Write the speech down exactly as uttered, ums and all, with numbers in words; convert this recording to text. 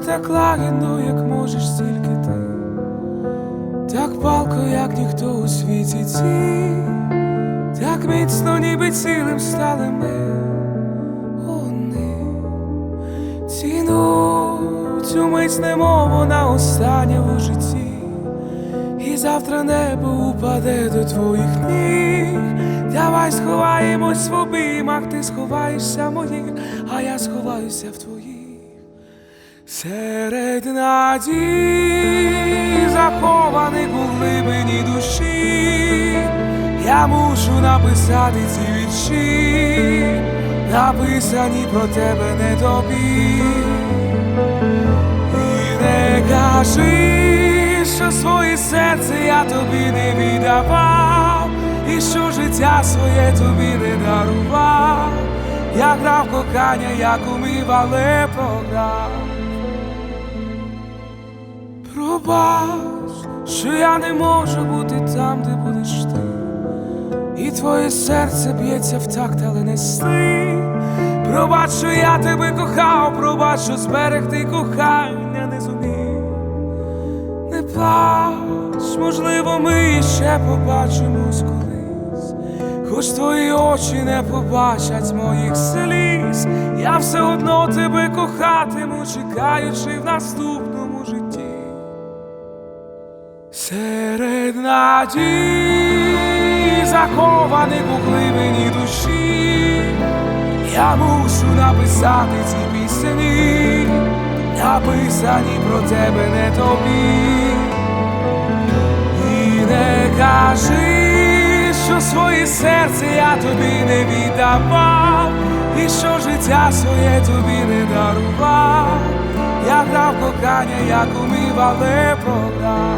так лагідно, як можеш тільки ти, так палко, як ніхто у світі ці, так міцно, ніби цілим стали ми. Вони цінують цю мить, немов вона остання у житті, і завтра небо упаде до твоїх ніг. Давай сховаємось в обіймах, ти сховаєшся в моїх, а я сховаюся в твоїх. Серед надій, захованих у глибині душі, я мушу написати ці вірші, написані про тебе, не тобі. І не кажи, що своє серце я тобі не віддавав, і що життя своє тобі не дарував. Я грав кохання, як умів, але програв. Пробач, що я не можу бути там, де будеш ти, і твоє серце б'ється в такт, але не сни. Пробач, що я тебе кохав, пробач, що зберегти кохання не зумів. Не плач, можливо, ми ще побачимось колись, хоч твої очі не побачать моїх сліз. Я все одно тебе кохатиму, чекаючи в наступному житті. Серед надій, захованих у глибині душі, я мушу написати ці пісні, написані про тебе, не тобі. І не кажи, що своє серце я тобі не віддавав, і що життя своє тобі не дарував. Я грав кохання, як умів, але програв.